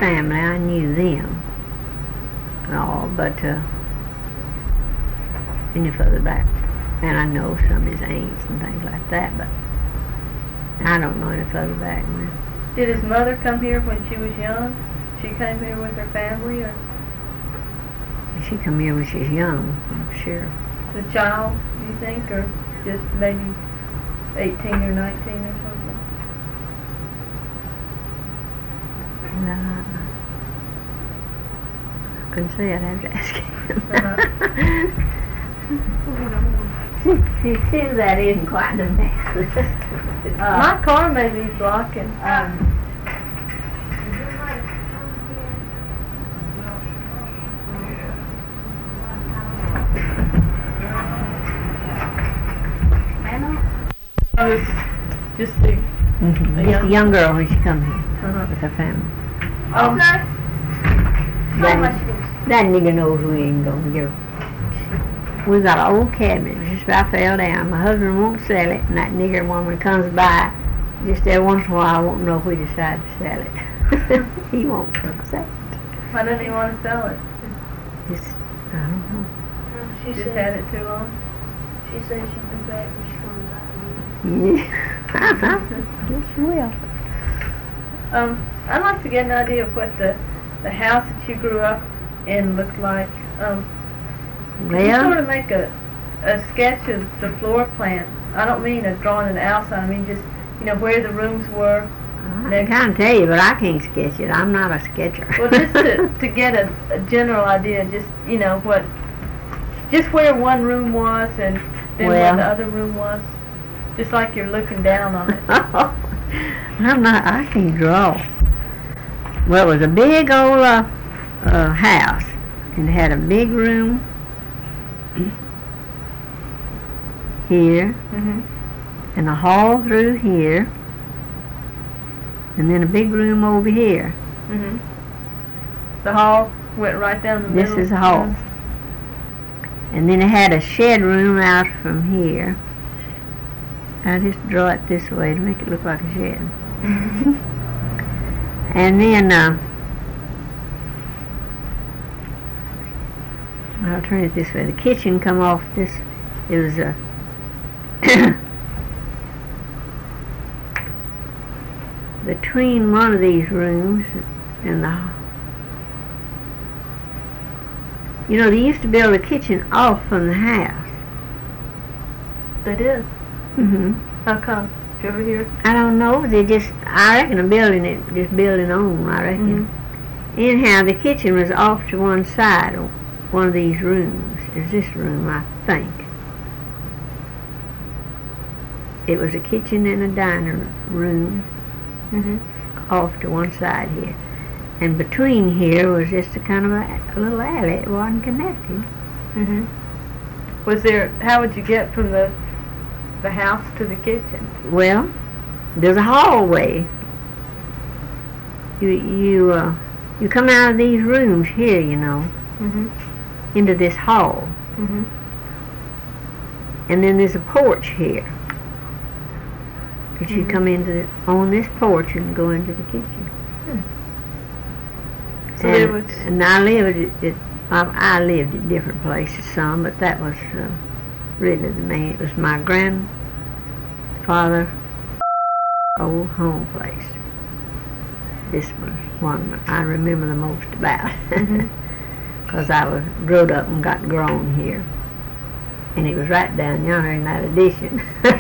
family, I knew them. No, but any further back, and I know some of his aunts and things like that, but I don't know any further back than that. Did his mother come here when she was young? She came here with her family, or She come here when she's young, I'm sure. the child, you think, or just maybe 18 or 19 or something? I couldn't say, I'd have to ask him. See, that isn't quite the mess. My car may be blocking. I was just the Just a young girl when she come here with her family. Okay. That nigger knows we ain't gonna give. We got an old cabinet just about fell down. My husband won't sell it, and that nigger woman comes by just every once in a while. I won't know if we decide to sell it. He won't sell it. Why doesn't he want to sell it? Just, I don't know. She Just said had it too long? she said she'd be back when she comes back. Yeah. Yes, she will. I'd like to get an idea of what the house that you grew up in looked like. Can you sort Well, of make a sketch of the floor plan? I don't mean a drawing of the outside. I mean just, where the rooms were. I can kind of tell you, but I can't sketch it. I'm not a sketcher. Well, just to get a general idea, just, just where one room was and then where Well. the other room was. Just like you're looking down on it. I can't draw. Well, it was a big old house, and it had a big room here, and a hall through here, and then a big room over here. The hall went right down the middle. This is the hall. And then it had a shed room out from here. I just draw it this way to make it look like a shed. And then I'll turn it this way. The kitchen come off this. It was a between one of these rooms and the. They used to build a kitchen off from the house. They did. How come? Did you ever hear? I don't know. I reckon they're building on, I reckon. Anyhow, the kitchen was off to one side of one of these rooms. Is this room, I think. It was a kitchen and a dining room off to one side here. And between here was just a kind of a little alley. It wasn't connected. Was there? How would you get from the house to the kitchen? Well, there's a hallway. You come out of these rooms here, into this hall. And then there's a porch here. That you come into on this porch and go into the kitchen. So there was. And I lived at different places some, but that was really the main. It was my grandfather old home place. This was one I remember the most about, because I was growed up and got grown here, and it was right down yonder in that addition.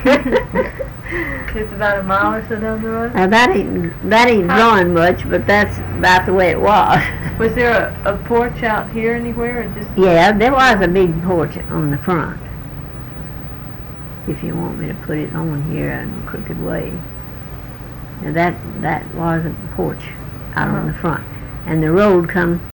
It's about a mile or so down the road. Now that ain't drawing much, but that's about the way it was. Was there a porch out here anywhere, or just? Yeah, there was a big porch on the front. If you want me to put it on here in a crooked way. Now that was a porch out on the front, and the road come